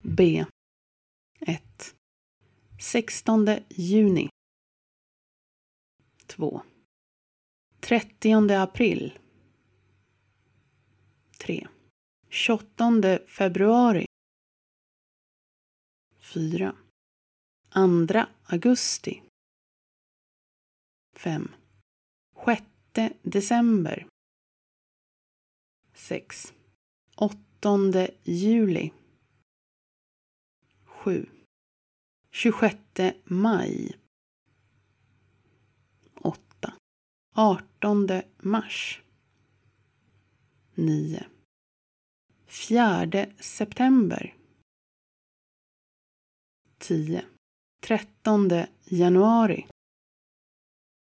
B. 1. 16 juni. 2. 30 april. 3. 28 februari. 4. 2 augusti. 5. 6 december. 6. 8 juli. 7. 26 maj. 8. 18 mars. 9. 4 september. 10. 13 januari.